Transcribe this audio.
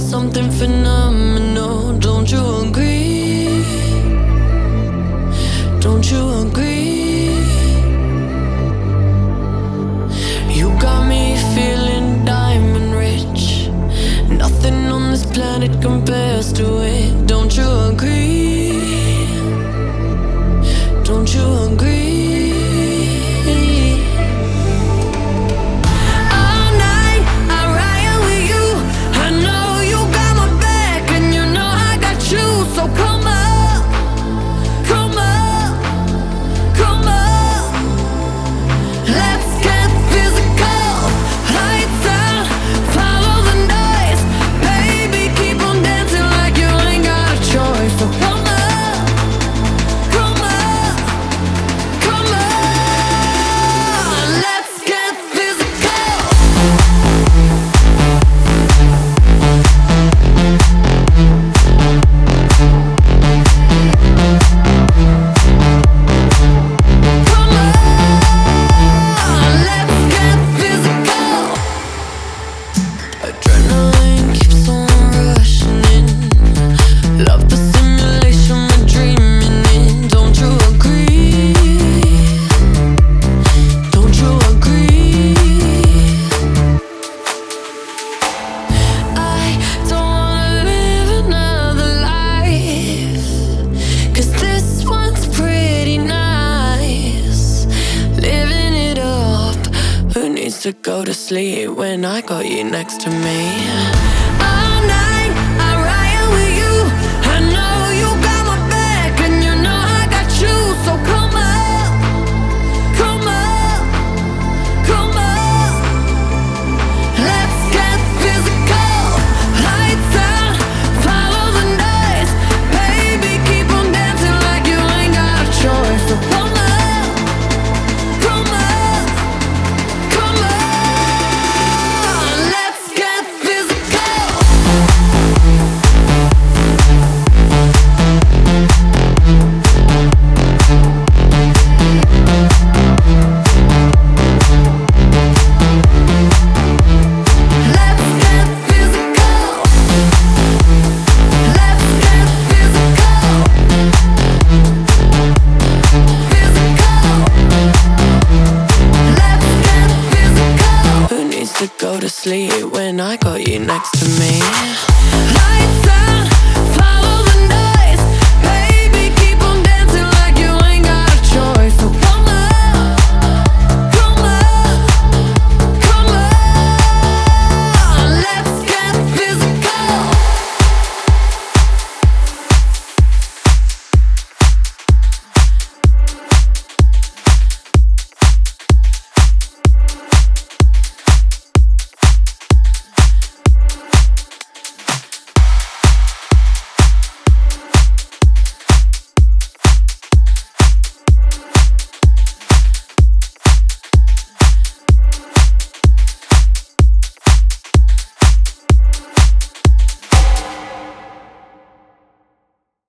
something phenomenal, don't you agree? Don't you agree? You got me feeling diamond rich. Nothing on this planet compares to it, don't you agree? Don't you agree? Adrenaline keeps on rushing in. Love the simulation we're dreaming in. Don't you agree? Don't you agree? I don't wanna live another life, 'cause this one's pretty nice. Living it up. Who needs to go to sleep when I got you next to me? All night I ride with you. I know you got my back, and you know I got you. So come up, come up, come up. Let's get physical. Lights out, follow the noise. Baby, keep on dancing like you ain't got a choice. So come up, come up, come on. Let's get physical. Let's get physical. Let's get physical. Physical. Let's get physical. Who needs to go to sleep when I got you next to me? Lights out.